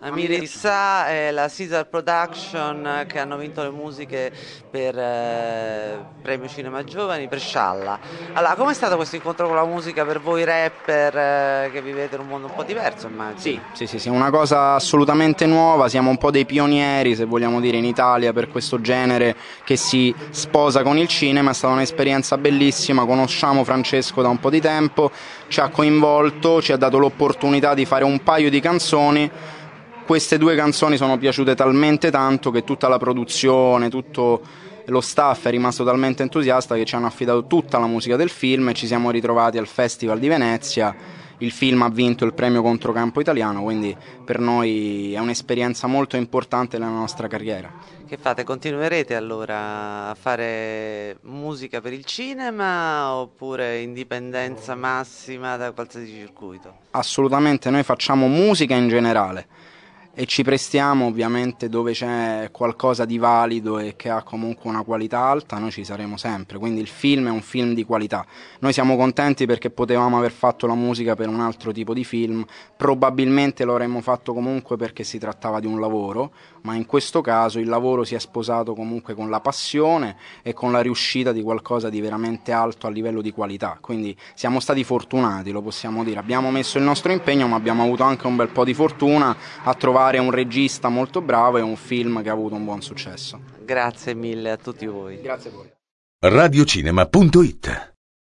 Amire Issa e la Caesar Production che hanno vinto le musiche per Premio Cinema Giovani per Scialla. Allora, com'è stato questo incontro con la musica per voi rapper che vivete in un mondo un po' diverso, immagino? Sì, una cosa assolutamente nuova, siamo un po' dei pionieri, se vogliamo dire, in Italia per questo genere che si sposa con il cinema, è stata un'esperienza bellissima, conosciamo Francesco da un po' di tempo, ci ha coinvolto, ci ha dato l'opportunità di fare un paio di canzoni. Queste due canzoni sono piaciute talmente tanto che tutta la produzione, tutto lo staff è rimasto talmente entusiasta che ci hanno affidato tutta la musica del film e ci siamo ritrovati al Festival di Venezia. Il film ha vinto il premio Controcampo italiano, quindi per noi è un'esperienza molto importante nella nostra carriera. Che fate? Continuerete allora a fare musica per il cinema oppure indipendenza massima da qualsiasi circuito? Assolutamente, noi facciamo musica in generale e ci prestiamo ovviamente dove c'è qualcosa di valido e che ha comunque una qualità alta, noi ci saremo sempre, quindi il film è un film di qualità. Noi siamo contenti perché potevamo aver fatto la musica per un altro tipo di film, probabilmente lo avremmo fatto comunque perché si trattava di un lavoro, ma in questo caso il lavoro si è sposato comunque con la passione e con la riuscita di qualcosa di veramente alto a livello di qualità, quindi siamo stati fortunati, lo possiamo dire, abbiamo messo il nostro impegno ma abbiamo avuto anche un bel po' di fortuna a trovare un regista molto bravo e un film che ha avuto un buon successo. Grazie mille a tutti voi. Grazie a voi. Radiocinema.it